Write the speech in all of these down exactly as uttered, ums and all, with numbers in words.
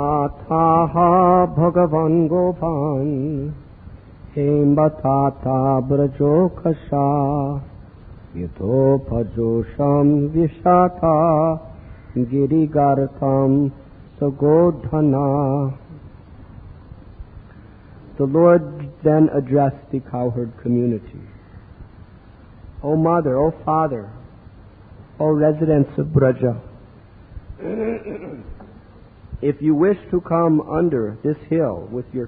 Athaha Bhagavan Gopan Hembatata Brajokasha Yato Pajosham Vishata Girigartam Sagodhana. The Lord then addressed the cowherd community. O mother, O father, O residents of Braja, if you wish to come under this hill with your...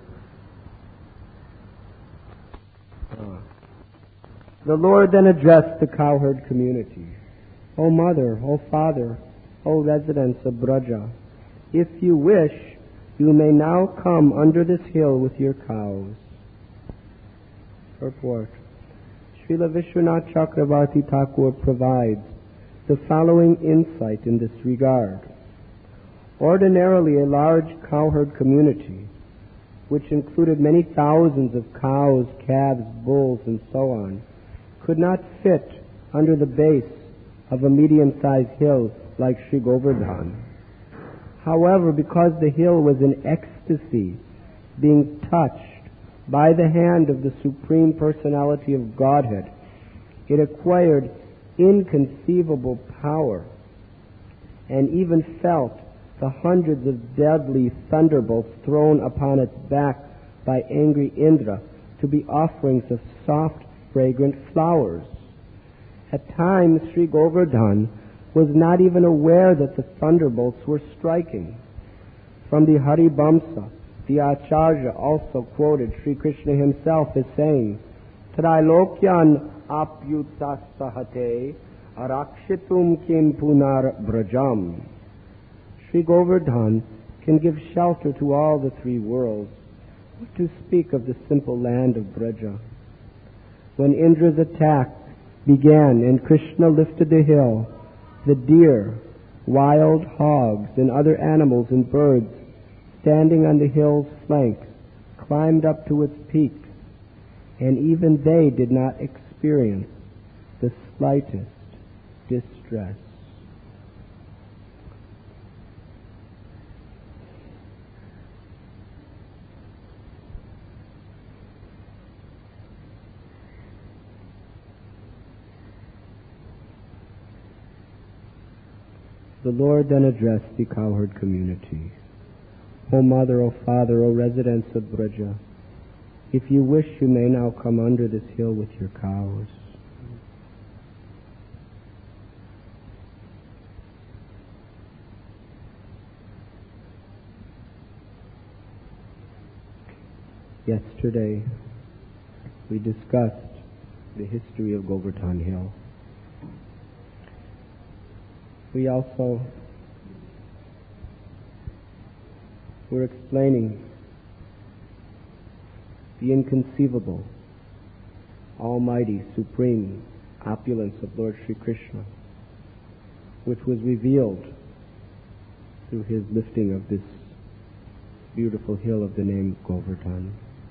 Uh, the Lord then addressed the cowherd community. O mother, O father, O residents of Braja, if you wish, you may now come under this hill with your cows. Purport. Srila Vishwanath Chakravarti Thakur provides the following insight in this regard. Ordinarily, a large cowherd community, which included many thousands of cows, calves, bulls, and so on, could not fit under the base of a medium-sized hill like Sri Govardhan. However, because the hill was in ecstasy, being touched by the hand of the Supreme Personality of Godhead, it acquired inconceivable power and even felt the hundreds of deadly thunderbolts thrown upon its back by angry Indra to be offerings of soft, fragrant flowers. At times, Sri Govardhan was not even aware that the thunderbolts were striking. From the Haribamsa, the Acharya also quoted Sri Krishna himself as saying, Trailokyan apyutasahate arakshitum kim punar brajam. Sri Govardhan can give shelter to all the three worlds. What to speak of the simple land of Braja? When Indra's attack began and Krishna lifted the hill, the deer, wild hogs, and other animals and birds standing on the hill's flanks climbed up to its peak, and even they did not experience the slightest distress. The Lord then addressed the cowherd community. O mother, O father, O residents of Braja, if you wish, you may now come under this hill with your cows. Yesterday, we discussed the history of Govardhan Hill. We also were explaining the inconceivable, almighty, supreme opulence of Lord Sri Krishna, which was revealed through his lifting of this beautiful hill of the name Govardhan.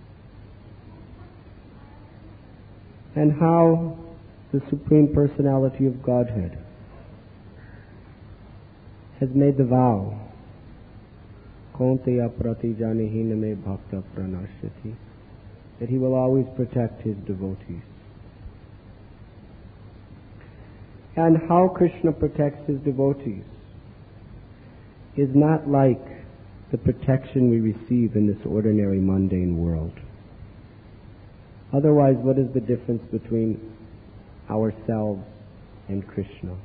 And how the Supreme Personality of Godhead has made the vow, Konteya Pratijanihin me bhakta pranashyati, that he will always protect his devotees. And how Krishna protects his devotees is not like the protection we receive in this ordinary mundane world. Otherwise, what is the difference between ourselves and Krishna?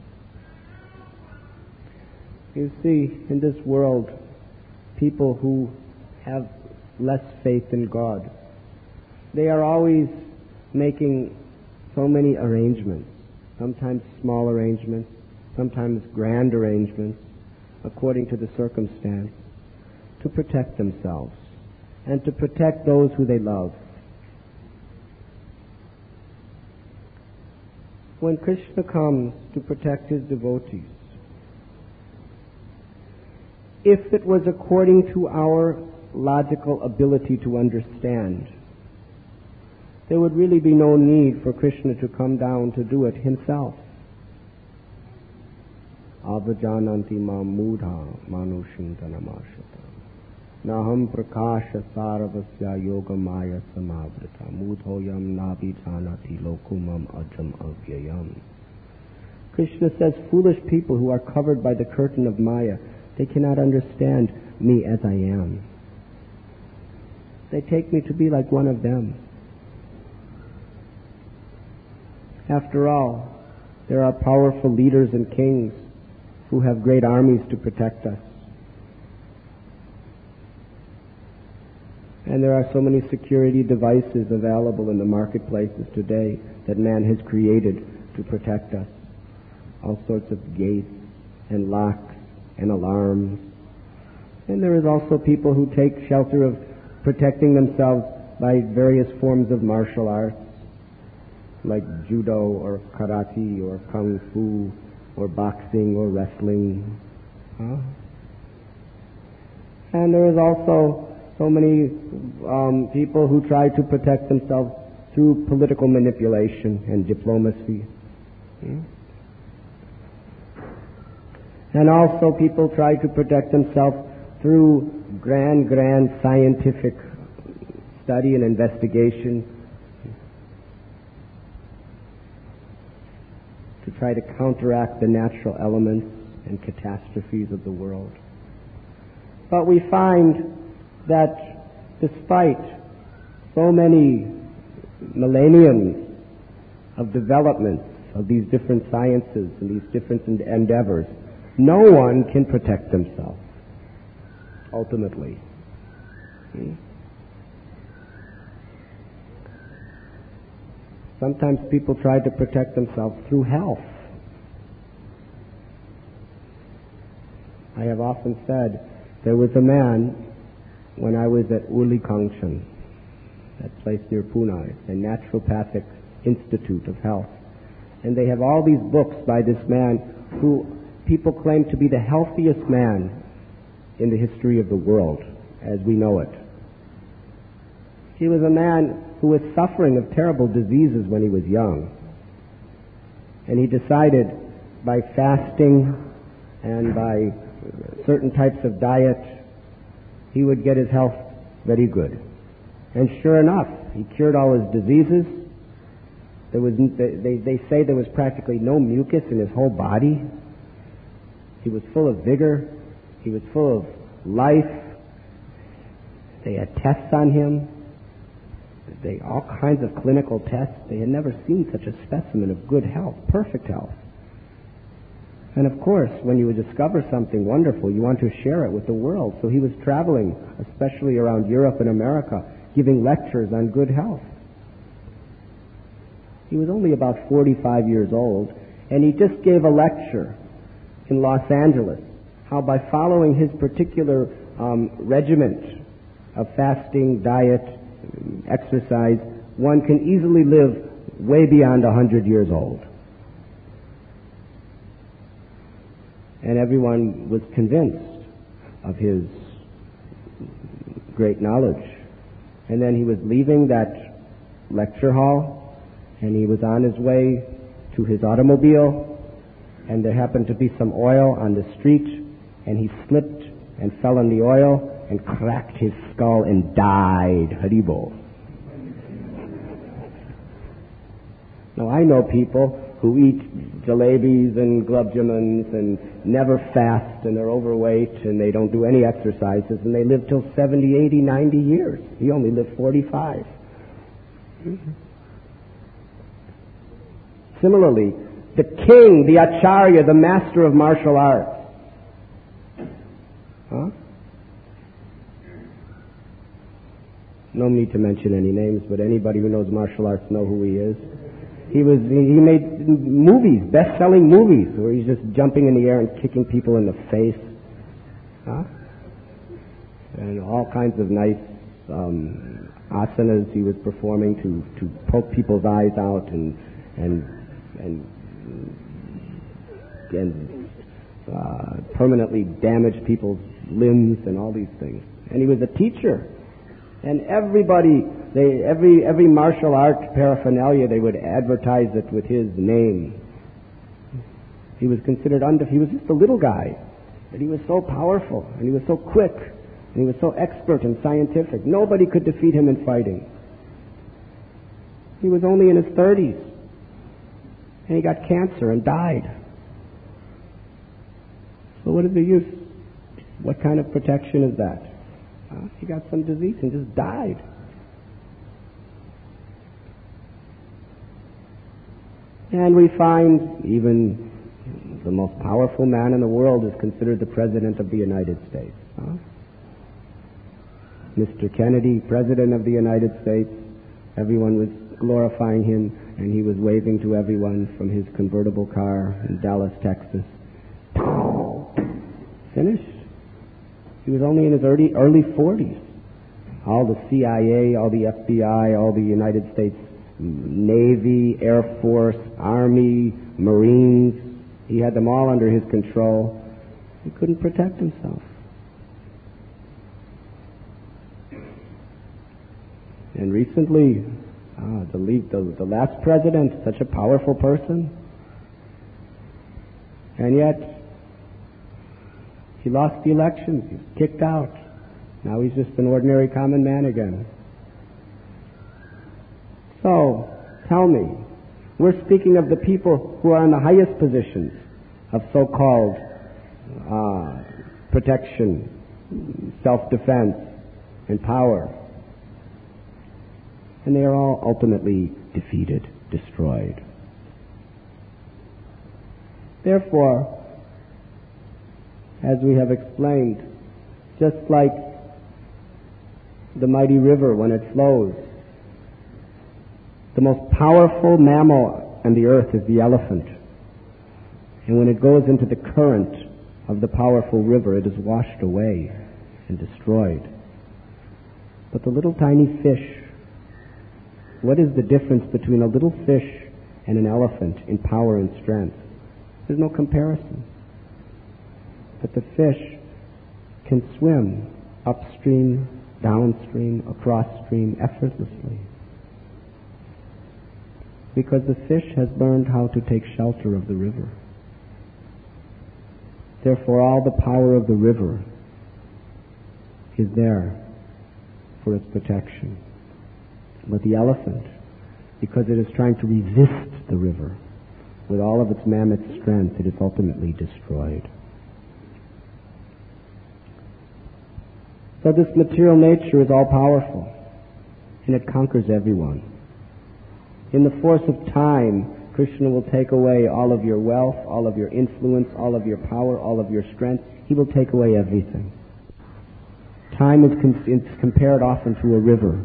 You see, in this world, people who have less faith in God, they are always making so many arrangements, sometimes small arrangements, sometimes grand arrangements, according to the circumstance, to protect themselves and to protect those who they love. When Krishna comes to protect his devotees, if it was according to our logical ability to understand, there would really be no need for Krishna to come down to do it himself. Avajananti ma mudha manushintanamashata. Naham prakasha saravasya yoga maya samavrita mudhoyam nabhijanati lokumam ajam avyayam. Krishna says, foolish people who are covered by the curtain of Maya, they cannot understand me as I am. They take me to be like one of them. After all, there are powerful leaders and kings who have great armies to protect us. And there are so many security devices available in the marketplaces today that man has created to protect us. All sorts of gates and locks and alarms. And there is also people who take shelter of protecting themselves by various forms of martial arts, like judo or karate or kung fu or boxing or wrestling. Huh? And there is also so many um, people who try to protect themselves through political manipulation and diplomacy. Hmm? And also people try to protect themselves through grand, grand scientific study and investigation to try to counteract the natural elements and catastrophes of the world. But we find that despite so many millenniums of development of these different sciences and these different endeavors, no one can protect themselves, ultimately. Hmm? Sometimes people try to protect themselves through health. I have often said there was a man when I was at Uli Kangshan, that place near Pune, a naturopathic institute of health. And they have all these books by this man who people claim to be the healthiest man in the history of the world as we know it. He was a man who was suffering of terrible diseases when he was young. And he decided by fasting and by certain types of diet, he would get his health very good. And sure enough, he cured all his diseases. There was, they, they say there was practically no mucus in his whole body. He was full of vigor. He was full of life. They had tests on him. They, all kinds of clinical tests. They had never seen such a specimen of good health, perfect health. And of course, when you discover something wonderful, you want to share it with the world. So he was traveling, especially around Europe and America, giving lectures on good health. He was only about forty-five years old, and he just gave a lecture in Los Angeles, how by following his particular um, regiment of fasting, diet, exercise, one can easily live way beyond one hundred years old. And everyone was convinced of his great knowledge. And then he was leaving that lecture hall, and he was on his way to his automobile, and there happened to be some oil on the street, and he slipped and fell in the oil and cracked his skull and died. Haribo. Now I know people who eat jalebis and gulab jamans and never fast, and they're overweight and they don't do any exercises, and they live till seventy, eighty, ninety years. He only lived forty-five. Mm-hmm. Similarly, the king, the acharya, the master of martial arts. Huh? No need to mention any names, but anybody who knows martial arts know who he is. He was he made movies, best-selling movies, where he's just jumping in the air and kicking people in the face, huh? And all kinds of nice um, asanas he was performing to, to poke people's eyes out and and and and uh, permanently damage people's limbs and all these things. And he was a teacher, and everybody. They, every every martial art paraphernalia, they would advertise it with his name. He was considered under. He was just a little guy, but he was so powerful and he was so quick And he was so expert and scientific. Nobody could defeat him in fighting. He was only in his thirties. And he got cancer and died. So what is the use? What kind of protection is that? Uh, he got some disease and just died. And we find even the most powerful man in the world is considered the President of the United States. Huh? Mister Kennedy, President of the United States, everyone was glorifying him, and he was waving to everyone from his convertible car in Dallas, Texas. Finished. He was only in his early, early forties. All the C I A, all the F B I, all the United States Navy, Air Force, Army, Marines, he had them all under his control. He couldn't protect himself. And recently, ah, the, lead, the, the last president, such a powerful person, and yet he lost the elections. He was kicked out. Now he's just an ordinary common man again. So, tell me, we're speaking of the people who are in the highest positions of so-called uh, protection, self-defense, and power. And they are all ultimately defeated, destroyed. Therefore, as we have explained, just like the mighty river when it flows, the most powerful mammal on the earth is the elephant. And when it goes into the current of the powerful river, it is washed away and destroyed. But the little tiny fish, what is the difference between a little fish and an elephant in power and strength? There's no comparison. But the fish can swim upstream, downstream, across stream effortlessly. Because the fish has learned how to take shelter of the river. Therefore, all the power of the river is there for its protection. But the elephant, because it is trying to resist the river with all of its mammoth strength, it is ultimately destroyed. So this material nature is all powerful, and it conquers everyone. In the force of time, Krishna will take away all of your wealth, all of your influence, all of your power, all of your strength. He will take away everything. Time is com- it's compared often to a river.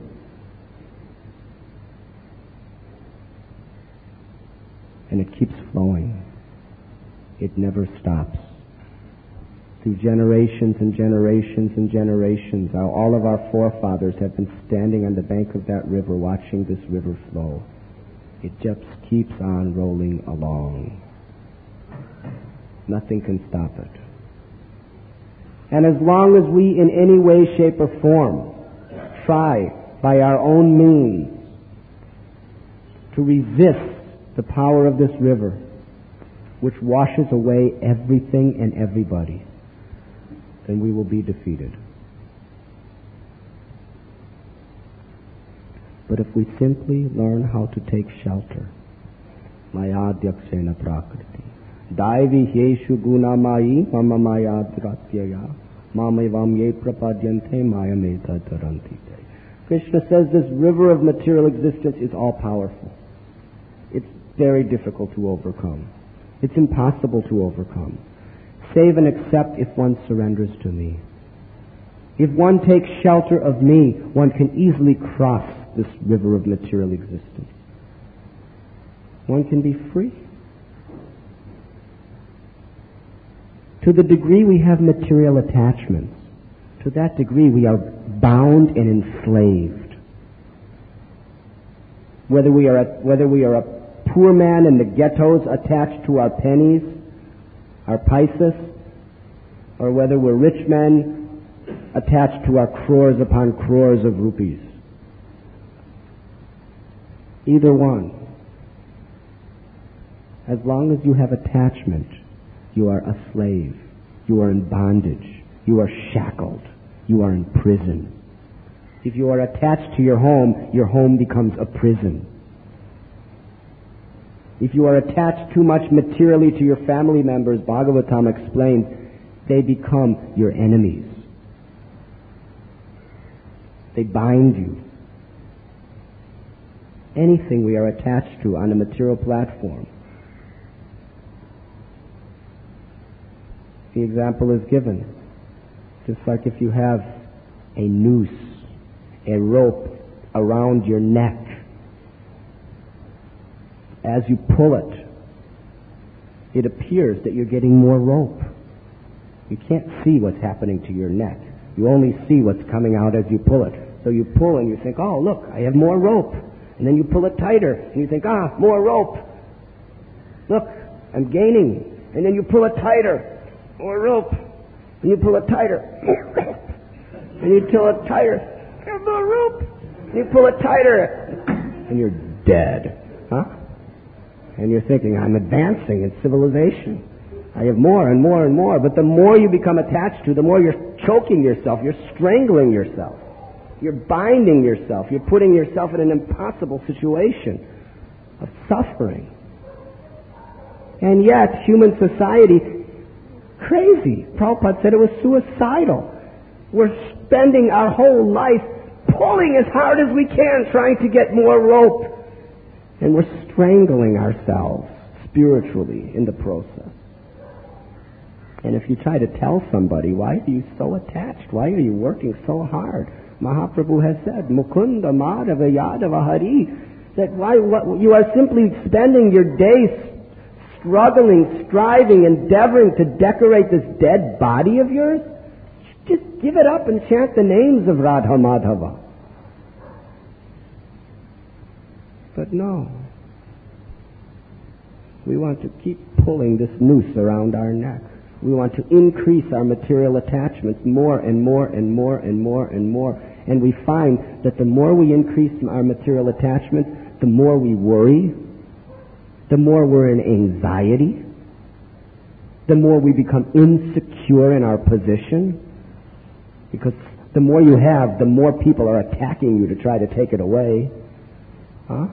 And it keeps flowing. It never stops. Through generations and generations and generations, all of our forefathers have been standing on the bank of that river, watching this river flow. It just keeps on rolling along. Nothing can stop it. And as long as we in any way, shape, or form try by our own means to resist the power of this river, which washes away everything and everybody, then we will be defeated. But if we simply learn how to take shelter, Mayadyaksena Prakriti, Daivi Hyeshu Guna Mayi, Mama Mayadratyaya, Mamavam Ye Prapadyante Mayameta Tarantite. Krishna says this river of material existence is all powerful. It's very difficult to overcome. It's impossible to overcome, save and except if one surrenders to me. If one takes shelter of me, one can easily cross this river of material existence. One can be free. To the degree we have material attachments, to that degree we are bound and enslaved. Whether we are a, whether we are a poor man in the ghettos attached to our pennies, our paisas, or whether we're rich men attached to our crores upon crores of rupees. Either one. As long as you have attachment, you are a slave. You are in bondage. You are shackled. you are in prison. If you are attached to your home, your home becomes a prison. If you are attached too much materially to your family members, Bhagavatam explains, they become your enemies. They bind you. Anything we are attached to on a material platform. The example is given. Just like if you have a noose, a rope around your neck. As you pull it, it appears that you're getting more rope. You can't see what's happening to your neck. You only see what's coming out as you pull it. So you pull and you think, oh, look, I have more rope. And then you pull it tighter and you think, ah, more rope. Look, I'm gaining. And then you pull it tighter. More rope. And you pull it tighter. And you pull it tighter. And more rope. And you pull it tighter. And you're dead. Huh? And you're thinking, I'm advancing in civilization. I have more and more and more. But the more you become attached to, the more you're choking yourself. You're strangling yourself. You're binding yourself. You're putting yourself in an impossible situation of suffering. And yet, human society, crazy. Prabhupada said it was suicidal. We're spending our whole life pulling as hard as we can, trying to get more rope. And we're strangling ourselves spiritually in the process. And if you try to tell somebody, why are you so attached? Why are you working so hard? Mahaprabhu has said, Mukunda Madhava Yadava Hari, that why what, you are simply spending your days struggling, striving, endeavoring to decorate this dead body of yours. Just give it up and chant the names of Radha Madhava. But no. We want to keep pulling this noose around our neck. We want to increase our material attachments more and more and more and more and more. And we find that the more we increase our material attachments, the more we worry, the more we're in anxiety, the more we become insecure in our position. Because the more you have, the more people are attacking you to try to take it away. Huh?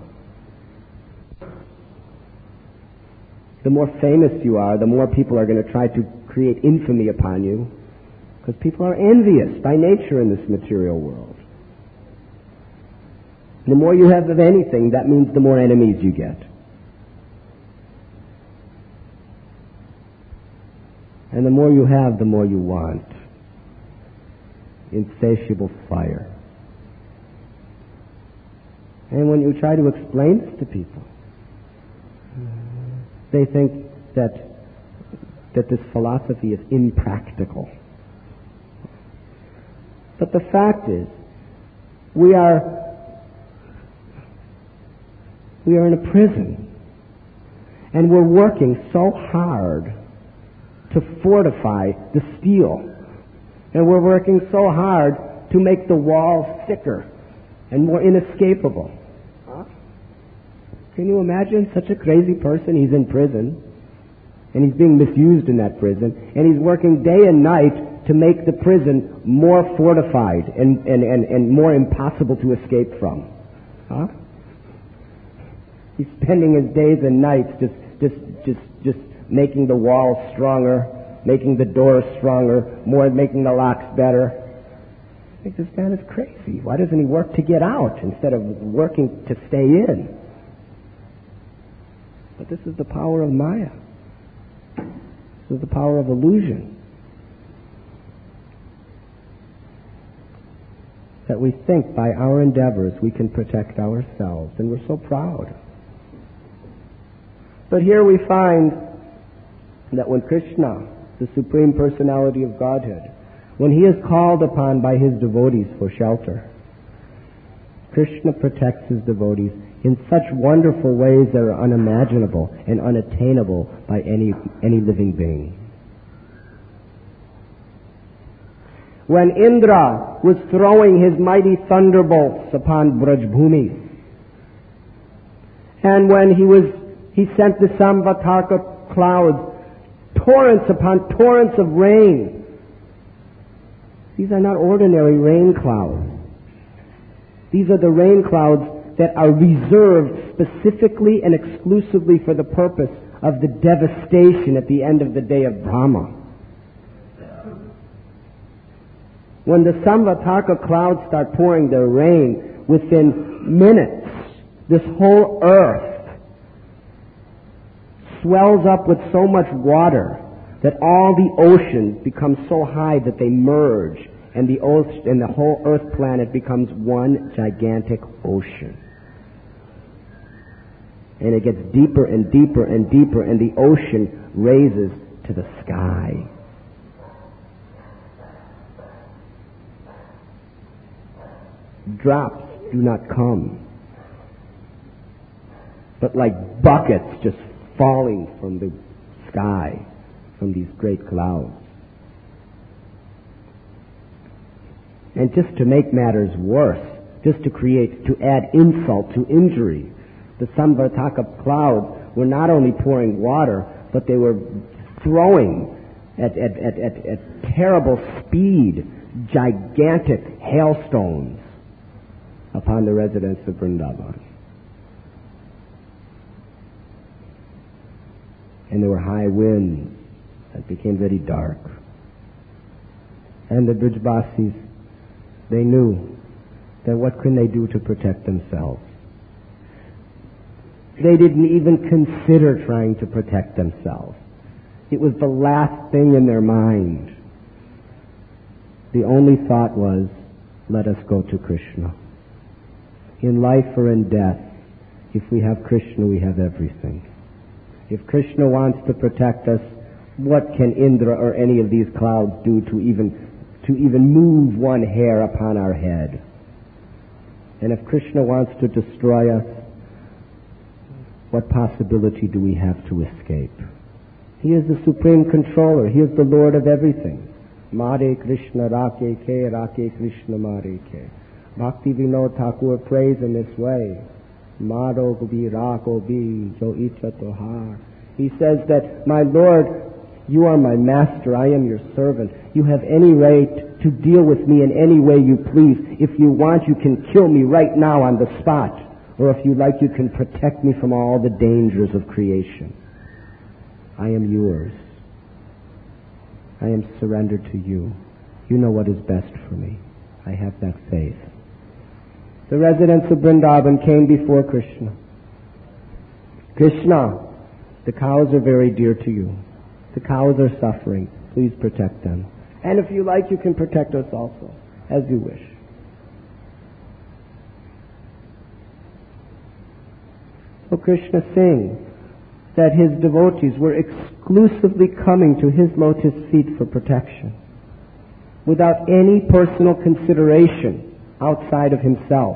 The more famous you are, the more people are going to try to create infamy upon you, because people are envious by nature in this material world. The more you have of anything, that means the more enemies you get. And the more you have, the more you want. Insatiable fire. And when you try to explain this to people, they think that that this philosophy is impractical. But the fact is, we are we are in a prison, and we're working so hard to fortify the steel, and we're working so hard to make the walls thicker and more inescapable. Huh? Can you imagine such a crazy person? He's in prison. And he's being misused in that prison. And he's working day and night to make the prison more fortified and, and, and, and more impossible to escape from. Huh? He's spending his days and nights just, just, just, just making the walls stronger, making the doors stronger, more making the locks better. I think this man is crazy. Why doesn't he work to get out instead of working to stay in? But this is the power of Maya. This is the power of illusion. That we think by our endeavors we can protect ourselves, and we're so proud. But here we find that when Krishna, the Supreme Personality of Godhead, when he is called upon by his devotees for shelter, Krishna protects his devotees in such wonderful ways that are unimaginable and unattainable by any, any living being. When Indra was throwing his mighty thunderbolts upon Brajbhumi, and when he was, he sent the Samvatarka clouds, torrents upon torrents of rain, These are not ordinary rain clouds. These are the rain clouds that are reserved specifically and exclusively for the purpose of the devastation at the end of the day of Brahma. When the Samvataka clouds start pouring their rain, within minutes, this whole earth swells up with so much water that all the oceans become so high that they merge, and the ocean, and the whole earth planet becomes one gigantic ocean. And it gets deeper and deeper and deeper, and the ocean raises to the sky. Drops do not come, but like buckets just falling from the sky, from these great clouds. And just to make matters worse, just to create, to add insult to injury, the Samvartaka clouds were not only pouring water, but they were throwing at, at, at, at, at terrible speed gigantic hailstones upon the residents of Vrindavan. And there were high winds that became very dark. And the Brijbasis, they knew that what can they do to protect themselves? They didn't even consider trying to protect themselves. It was the last thing in their mind. The only thought was, let us go to Krishna. In life or in death, if we have Krishna, we have everything. If Krishna wants to protect us, what can Indra or any of these clouds do to even to even move one hair upon our head? And if Krishna wants to destroy us, what possibility do we have to escape? He is the supreme controller. He is the Lord of everything. Mare Krishna Rake Ke, Rake Krishna Mare Ke. Bhakti Vinod Thakur prays in this way. Maro Gobi Rako Bi Jo Icha Tohar. He says that, my Lord, you are my master, I am your servant. You have any right to deal with me in any way you please. If you want, you can kill me right now on the spot. Or if you like, you can protect me from all the dangers of creation. I am yours. I am surrendered to you. You know what is best for me. I have that faith. The residents of Vrindavan came before Krishna. Krishna, the cows are very dear to you. The cows are suffering. Please protect them. And if you like, you can protect us also, as you wish. So Krishna sings that his devotees were exclusively coming to his lotus feet for protection, without any personal consideration outside of himself.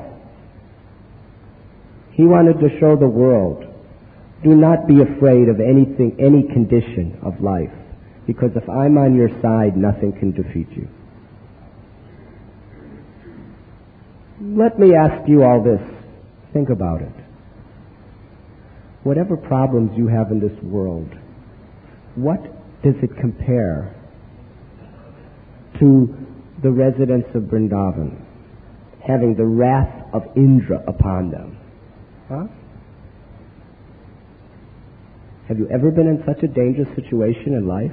He wanted to show the world, do not be afraid of anything, any condition of life, because if I'm on your side, nothing can defeat you. Let me ask you all this. Think about it. Whatever problems you have in this world, what does it compare to the residents of Vrindavan having the wrath of Indra upon them? Huh? Have you ever been in such a dangerous situation in life?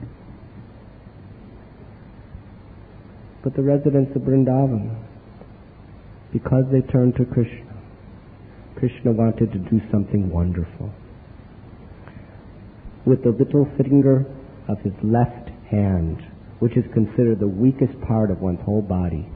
But the residents of Vrindavan, because they turned to Krishna, Krishna wanted to do something wonderful. With the little finger of his left hand, which is considered the weakest part of one's whole body,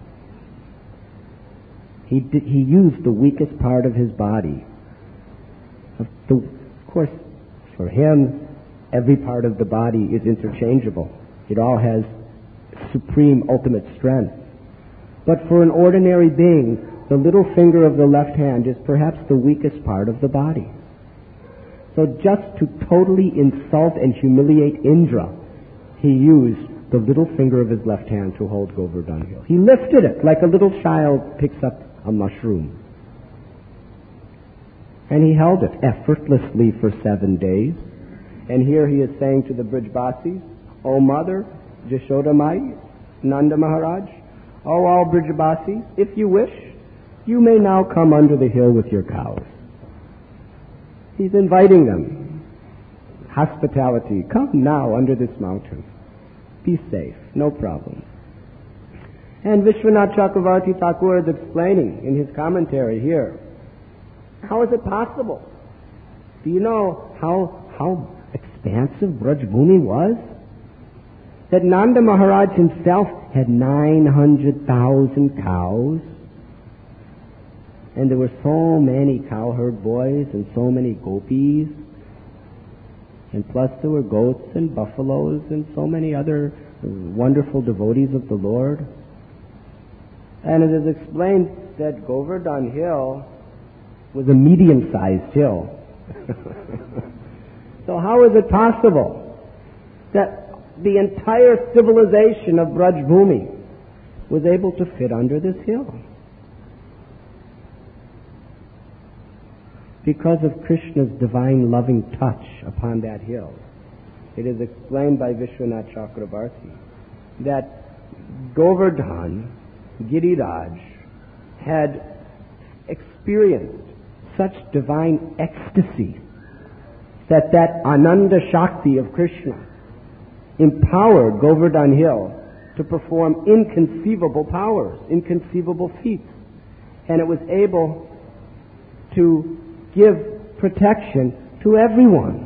he did, he used the weakest part of his body. Of, the, of course, for him, every part of the body is interchangeable. It all has supreme, ultimate strength. But for an ordinary being, the little finger of the left hand is perhaps the weakest part of the body. So just to totally insult and humiliate Indra, he used the little finger of his left hand to hold Govardhan Hill. He lifted it like a little child picks up a mushroom. And he held it effortlessly for seven days. And here he is saying to the Brijbasis, O Mother, Jashoda Mai, Nanda Maharaj, O all Brijabasis, if you wish, you may now come under the hill with your cows. He's inviting them. Hospitality, come now under this mountain. Be safe, no problem. And Vishwanath Chakravarti Thakur is explaining in his commentary here, how is it possible? Do you know how how expansive Braj Bhumi was? That Nanda Maharaj himself had nine hundred thousand cows, and there were so many cowherd boys and so many gopis, and plus there were goats and buffaloes and so many other wonderful devotees of the Lord. And it is explained that Govardhan Hill was a medium-sized hill. So how is it possible that the entire civilization of Braj Bhumi was able to fit under this hill? Because of Krishna's divine loving touch upon that hill. It is explained by Vishwanath Chakravarti that Govardhan Giriraj had experienced such divine ecstasy that that Ananda Shakti of Krishna empowered Govardhan Hill to perform inconceivable powers, inconceivable feats, and it was able to give protection to everyone.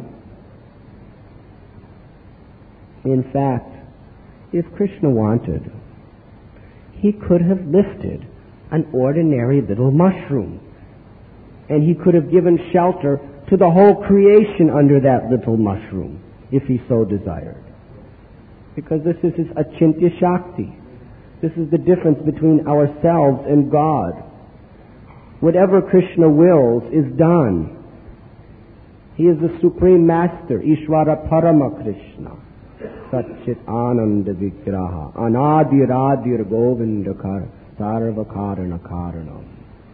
In fact, if Krishna wanted, he could have lifted an ordinary little mushroom, and he could have given shelter to the whole creation under that little mushroom, if he so desired. Because this is his Achintya Shakti. This is the difference between ourselves and God. Whatever Krishna wills is done. He is the Supreme Master, Ishvara Parama Krishna. Satchit Ananda Vigraha. Anadir Adir Govindakar Sarva Karana Karanam.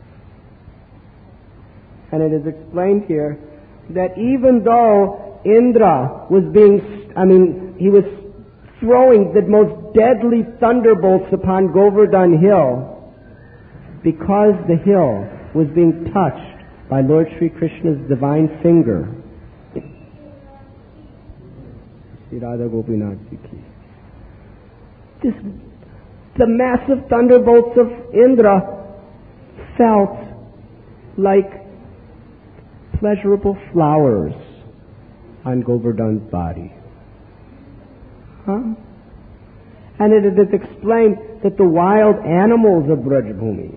And it is explained here that even though Indra was being, I mean, he was throwing the most deadly thunderbolts upon Govardhan Hill, because the hill was being touched by Lord Sri Krishna's divine finger. This, the massive thunderbolts of Indra felt like pleasurable flowers on Govardhan's body. Huh? And it is explained that the wild animals of Braj Bhumi,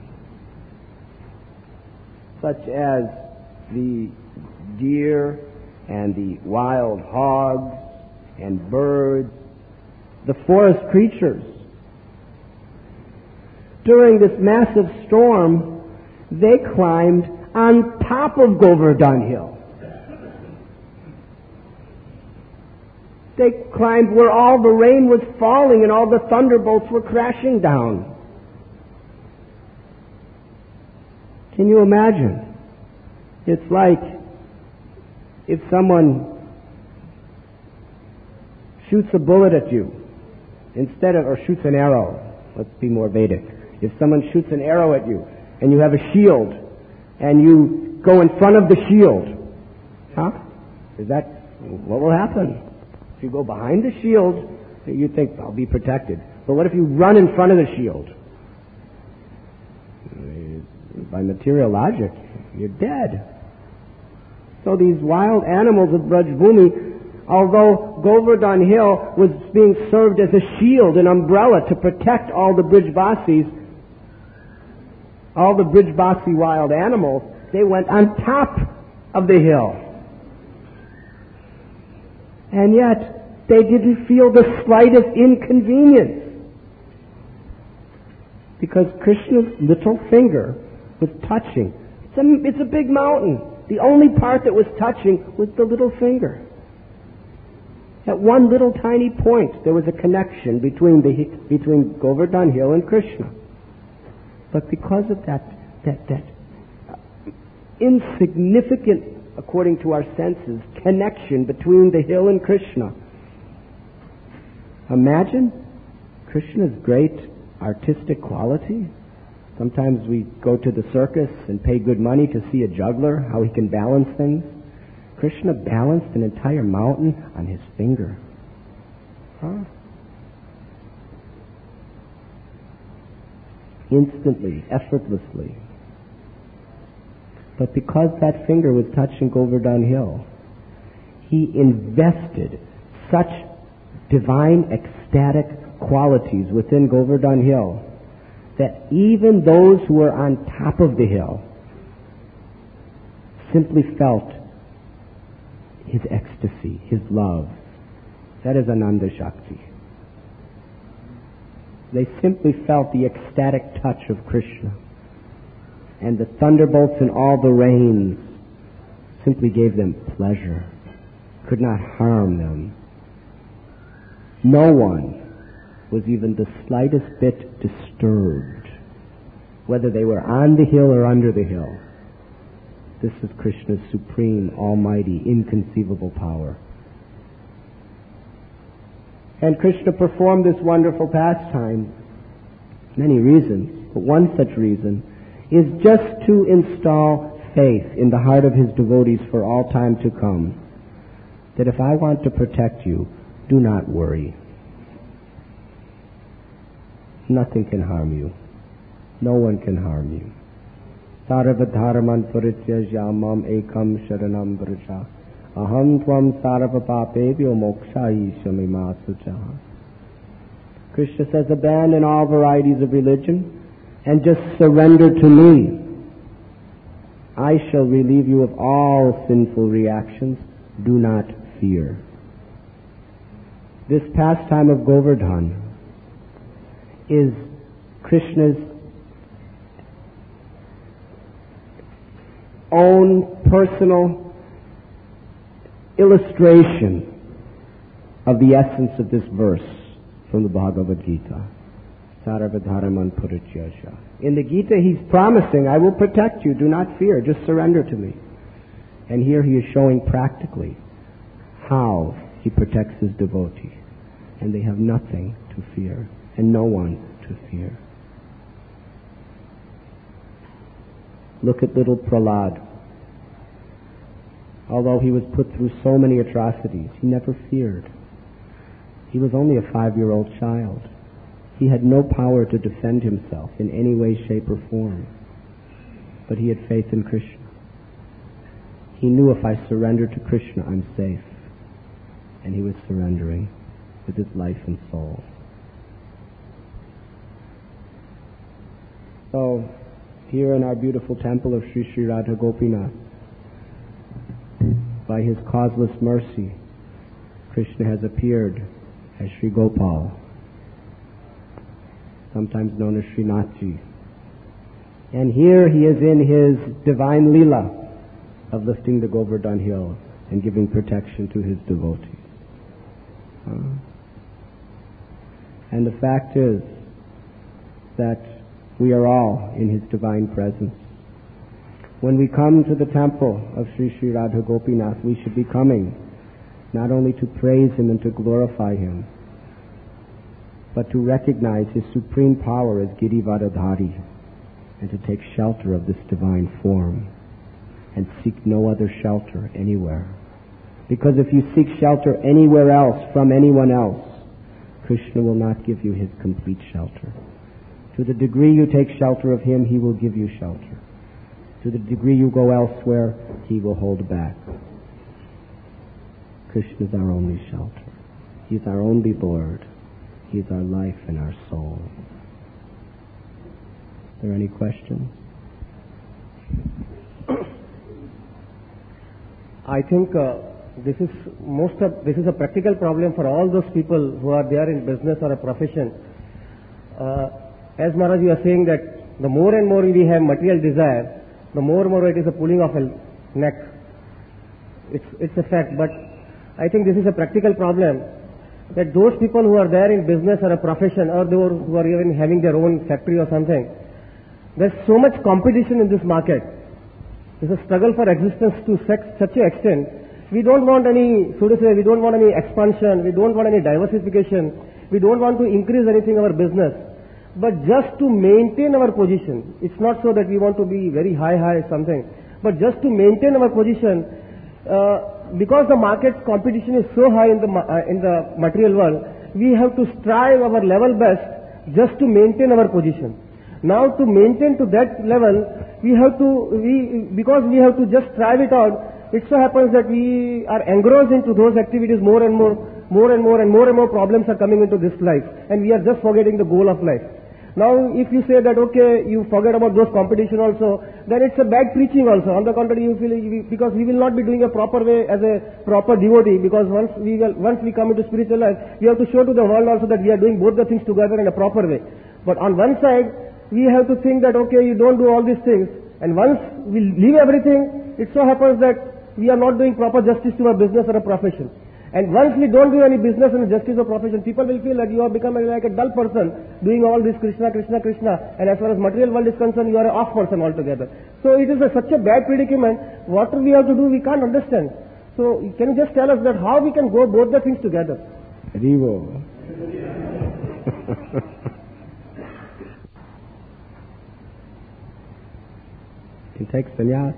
such as the deer and the wild hogs and birds, the forest creatures, during this massive storm, they climbed on top of Govardhan Hill. They climbed where all the rain was falling and all the thunderbolts were crashing down. Can you imagine? It's like if someone shoots a bullet at you instead of, or shoots an arrow, let's be more Vedic. If someone shoots an arrow at you and you have a shield and you go in front of the shield, huh? Is that, what will happen? If you go behind the shield, you think, I'll be protected. But what if you run in front of the shield? By material logic, you're dead. So these wild animals of Braj Bhumi, although Govardhan Hill was being served as a shield, an umbrella to protect all the Brijvasis, all the Brijvasi wild animals, they went on top of the hill. And yet, they didn't feel the slightest inconvenience. Because Krishna's little finger was touching. It's a, it's a big mountain. The only part that was touching was the little finger. At one little tiny point, there was a connection between the between Govardhan Hill and Krishna. But because of that, that, that insignificant, according to our senses, connection between the hill and Krishna, imagine Krishna's great artistic quality. Sometimes we go to the circus and pay good money to see a juggler, how he can balance things. Krishna balanced an entire mountain on his finger. Huh? Instantly, effortlessly. But because that finger was touching Govardhan Hill, he invested such divine ecstatic qualities within Govardhan Hill that even those who were on top of the hill simply felt his ecstasy, his love. That is Ananda Shakti. They simply felt the ecstatic touch of Krishna. And the thunderbolts and all the rains simply gave them pleasure, could not harm them. No one was even the slightest bit disturbed, whether they were on the hill or under the hill. This is Krishna's supreme, almighty, inconceivable power. And Krishna performed this wonderful pastime. Many reasons, but one such reason is just to install faith in the heart of his devotees for all time to come. That if I want to protect you, do not worry. Nothing can harm you. No one can harm you. Sarvadharaman parityajya mam ekam sharanam vraja. Aham tvam sarva papebhyo mokshayi shamima suchaha. Krishna says, abandon all varieties of religion and just surrender to me. I shall relieve you of all sinful reactions. Do not fear. This pastime of Govardhan is Krishna's own personal illustration of the essence of this verse from the Bhagavad Gita. Sarvadharaman parityajya. In the Gita he's promising, I will protect you, do not fear, just surrender to me. And here he is showing practically how he protects his devotee. And they have nothing to fear, and no one to fear. Look at little Prahlad. Although he was put through so many atrocities, he never feared. He was only a five-year-old child. He had no power to defend himself in any way, shape, or form. But he had faith in Krishna. He knew if I surrender to Krishna, I'm safe. And he was surrendering with his life and soul. So, here in our beautiful temple of Sri Sri Radha Gopinath, by his causeless mercy, Krishna has appeared as Sri Gopal, sometimes known as Srinathji. And here he is in his divine Leela of lifting the Govardhan Hill and giving protection to his devotees. Uh, and the fact is that we are all in his divine presence. When we come to the temple of Sri Sri Radha Gopinath, we should be coming not only to praise him and to glorify him, but to recognize his supreme power as Girivardhari and to take shelter of this divine form and seek no other shelter anywhere. Because if you seek shelter anywhere else from anyone else, Krishna will not give you his complete shelter. To the degree you take shelter of him, he will give you shelter. To the degree you go elsewhere, he will hold back. Krishna is our only shelter. He is our only Lord. He is our life and our soul. Are there any questions? I think uh, this is most of this is a practical problem for all those people who are there in business or a profession. Uh, as Maharaj, you are saying that the more and more we have material desire, the more and more it is a pulling of a neck. It's it's a fact, but I think this is a practical problem that those people who are there in business or a profession, or those who are even having their own factory or something, there's so much competition in this market. There's a struggle for existence to such, such an extent. We don't want any, so to say, we don't want any expansion, we don't want any diversification. We don't want to increase anything in our business, but just to maintain our position. It's not so that we want to be very high, high something, but just to maintain our position, uh, because the market competition is so high in the uh, in the material world, we have to strive our level best just to maintain our position. Now, to maintain to that level, we have to we because we have to just strive it out. It so happens that we are engrossed into those activities more and more, more and more, and more and more problems are coming into this life, and we are just forgetting the goal of life. Now, if you say that, okay, you forget about those competition also, then it's a bad preaching also. On the contrary, you feel, because we will not be doing a proper way as a proper devotee, because once we will, once we come into spiritual life, we have to show to the world also that we are doing both the things together in a proper way. But on one side, we have to think that, okay, you don't do all these things, and once we leave everything, it so happens that we are not doing proper justice to our business or a profession. And once we don't do any business and justice or profession, people will feel that you have become like a dull person doing all this Krishna, Krishna, Krishna, and as far as material world is concerned, you are an off person altogether. So it is a, such a bad predicament. What we have to do, we can't understand. So can you just tell us that how we can go both the things together? Rivo. Can take sannyas.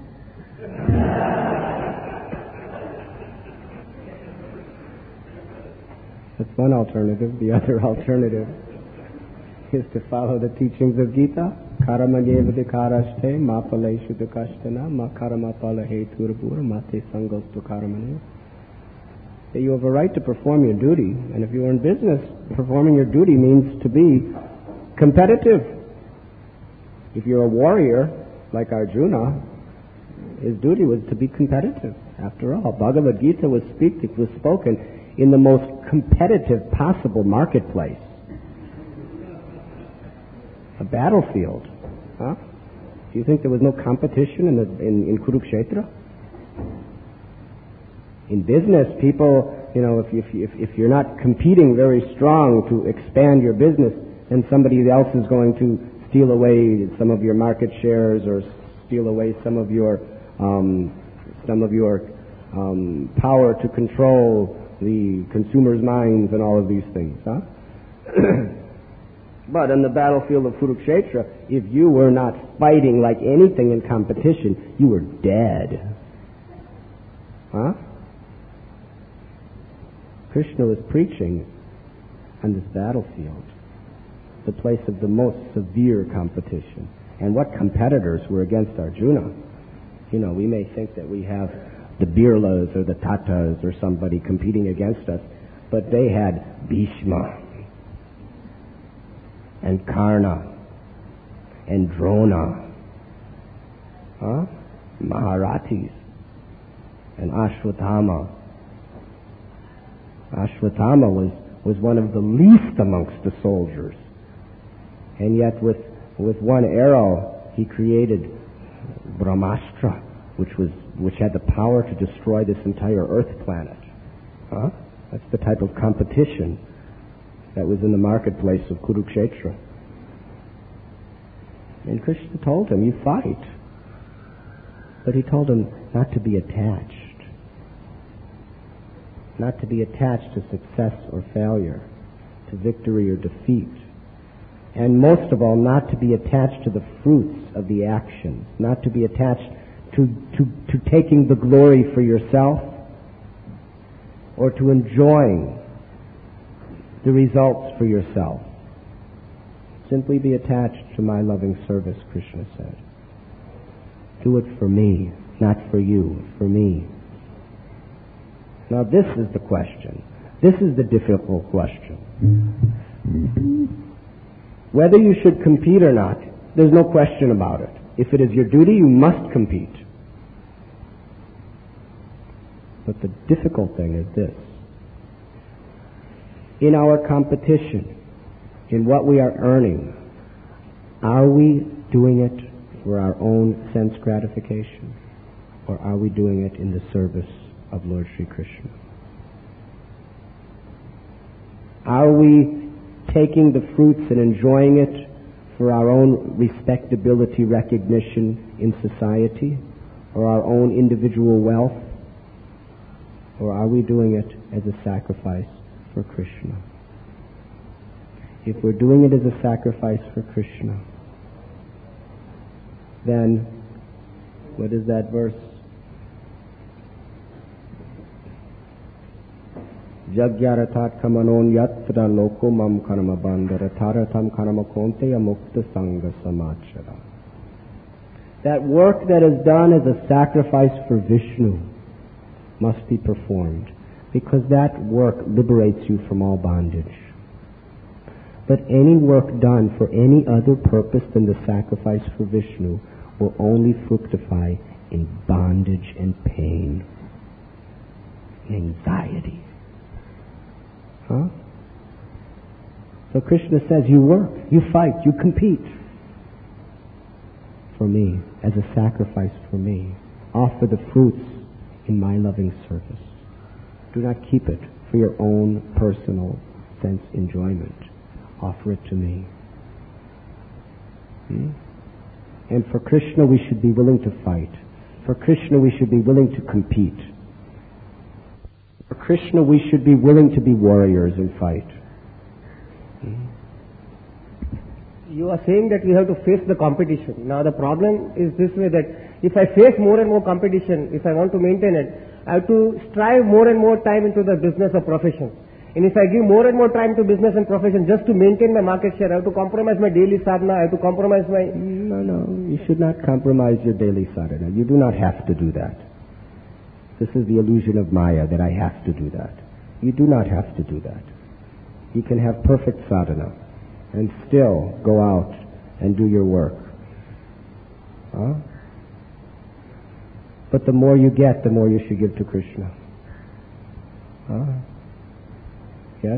That's one alternative. The other alternative is to follow the teachings of Gita. Karamanyeva dikaraste ma paleshu dukashtana ma karama pala heturbur mate sangostu karamane. That you have a right to perform your duty, and if you are in business, performing your duty means to be competitive. If you're a warrior, like Arjuna, his duty was to be competitive. After all, Bhagavad Gita was, speak, was spoken in the most competitive possible marketplace. A battlefield. Huh? Do you think there was no competition in, the, in, in Kurukshetra? In business, people, you know, if, if, if, if you're not competing very strong to expand your business, then somebody else is going to steal away some of your market shares or steal away some of your um, some of your um, power to control the consumers' minds and all of these things, huh? But on the battlefield of Kurukshetra, if you were not fighting like anything in competition, you were dead. Huh? Krishna was preaching on this battlefield, the place of the most severe competition. And what competitors were against Arjuna? You know, we may think that we have the Birlas or the Tatas or somebody competing against us, but they had Bhishma and Karna and Drona, huh? Maharatis and Ashwatthama. Ashwatthama was, was one of the least amongst the soldiers, and yet with, with one arrow he created Brahmastra, which was which had the power to destroy this entire Earth planet. Huh? That's the type of competition that was in the marketplace of Kurukshetra. And Krishna told him, you fight. But he told him not to be attached. Not to be attached to success or failure, to victory or defeat. And most of all, not to be attached to the fruits of the actions, not to be attached to, to, to taking the glory for yourself or to enjoying the results for yourself. Simply be attached to my loving service, Krishna said. Do it for me, not for you, for me. Now this is the question. This is the difficult question. Whether you should compete or not, there's no question about it. If it is your duty, you must compete. But the difficult thing is this. In our competition, in what we are earning, are we doing it for our own sense gratification, or are we doing it in the service of Lord Sri Krishna? Are we taking the fruits and enjoying it for our own respectability, recognition in society, or our own individual wealth? Or are we doing it as a sacrifice for Krishna? if we're doing it as a sacrifice for Krishna, then, what is that verse? Jagyaratat kamanon yatra loko mam kanama bandara taratam kanama konteya mukta sangha samachara. That work that is done as a sacrifice for Vishnu must be performed, because that work liberates you from all bondage. But any work done for any other purpose than the sacrifice for Vishnu will only fructify in bondage and pain, anxiety. Huh? So Krishna says, you work, you fight, you compete for me, as a sacrifice for me. Offer the fruits in my loving service. Do not keep it for your own personal sense enjoyment. Offer it to me. Hmm? And for Krishna we should be willing to fight. For Krishna we should be willing to compete. For Krishna we should be willing to be warriors and fight. Hmm? You are saying that we have to face the competition. Now the problem is this way, that if I face more and more competition, if I want to maintain it, I have to strive more and more time into the business or profession. And if I give more and more time to business and profession just to maintain my market share, I have to compromise my daily sadhana, I have to compromise my... No, no, you should not compromise your daily sadhana. You do not have to do that. This is the illusion of Maya, that I have to do that. You do not have to do that. You can have perfect sadhana and still go out and do your work. Huh? But the more you get, the more you should give to Krishna. Huh? Yes?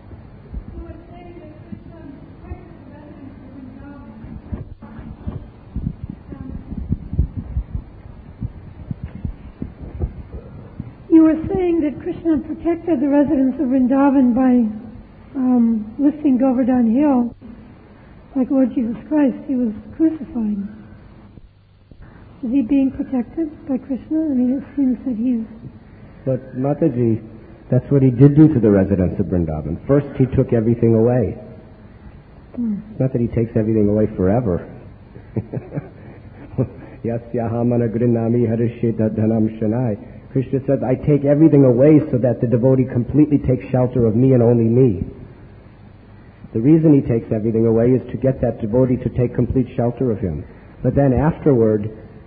You were saying that Krishna protected the residents of Vrindavan by um, lifting Govardhan Hill. Like Lord Jesus Christ, he was crucified. Is he being protected by Krishna? I mean, it seems that he's... But Mataji, that's what he did do to the residents of Vrindavan. First, he took everything away. Hmm. It's not that he takes everything away forever. Yasyahamana grinami harisheta dhanam shanai. Krishna says, I take everything away so that the devotee completely takes shelter of me and only me. The reason he takes everything away is to get that devotee to take complete shelter of him. But then afterward,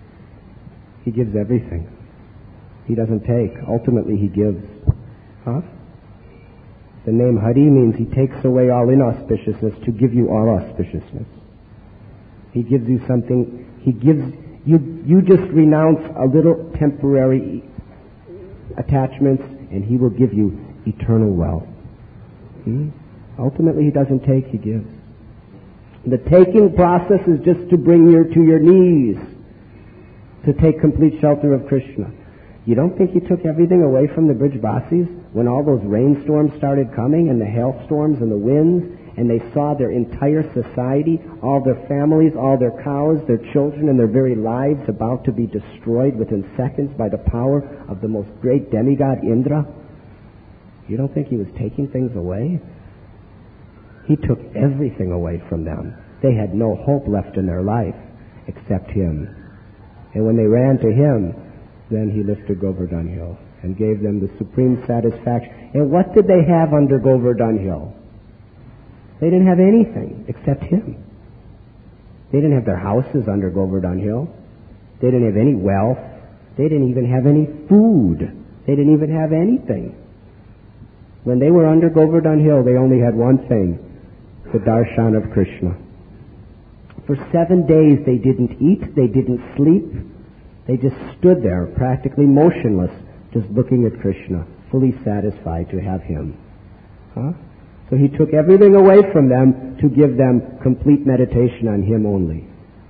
he gives everything. He doesn't take. Ultimately, he gives. Huh? The name Hari means he takes away all inauspiciousness to give you all auspiciousness. He gives you something, he gives, you, you just renounce a little temporary attachments and he will give you eternal wealth. Hmm? Ultimately, he doesn't take, he gives. The taking process is just to bring you to your knees, to take complete shelter of Krishna. You don't think he took everything away from the Brijbasis when all those rainstorms started coming and the hailstorms and the winds, and they saw their entire society, all their families, all their cows, their children, and their very lives about to be destroyed within seconds by the power of the most great demigod Indra? You don't think he was taking things away? He took everything away from them. They had no hope left in their life except him. And when they ran to him, then he lifted Govardhan Hill and gave them the supreme satisfaction. And what did they have under Govardhan Hill? They didn't have anything except him. They didn't have their houses under Govardhan Hill. They didn't have any wealth. They didn't even have any food. They didn't even have anything. When they were under Govardhan Hill, they only had one thing, the darshan of Krishna. For seven days they didn't eat, they didn't sleep. They just stood there, practically motionless, just looking at Krishna, fully satisfied to have him. Huh? So he took everything away from them to give them complete meditation on him only.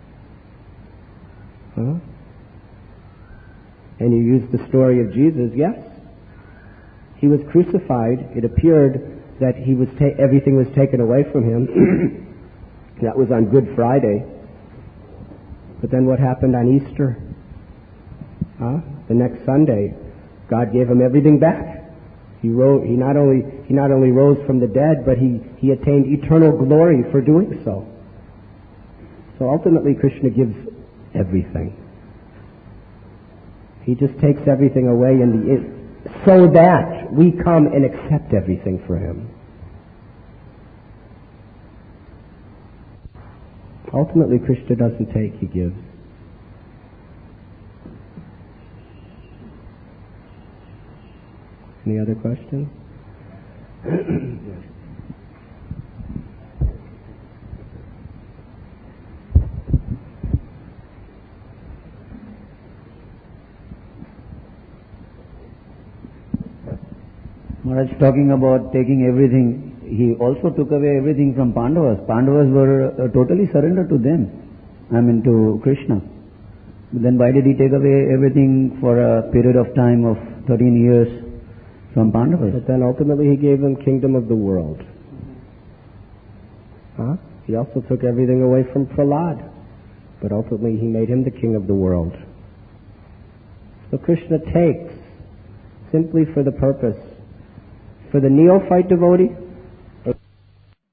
Huh? And you use the story of Jesus, yes. He was crucified. It appeared that he was ta- everything was taken away from him. That was on Good Friday. But then what happened on Easter? Huh? The next Sunday, God gave him everything back. He, ro- he, not only, he not only rose from the dead, but he, he attained eternal glory for doing so. So ultimately Krishna gives everything. He just takes everything away in the, it, so that we come and accept everything for him. Ultimately Krishna doesn't take, he gives. Any other questions? Maharaj, talking about taking everything, he also took away everything from Pandavas. Pandavas were uh, totally surrendered to them, I mean to Krishna. Then why did he take away everything for a period of time of thirteen years from Pandavas? But then ultimately he gave them kingdom of the world. Huh? He also took everything away from Prahlad. But ultimately he made him the king of the world. So Krishna takes simply for the purpose. For the neophyte devotee,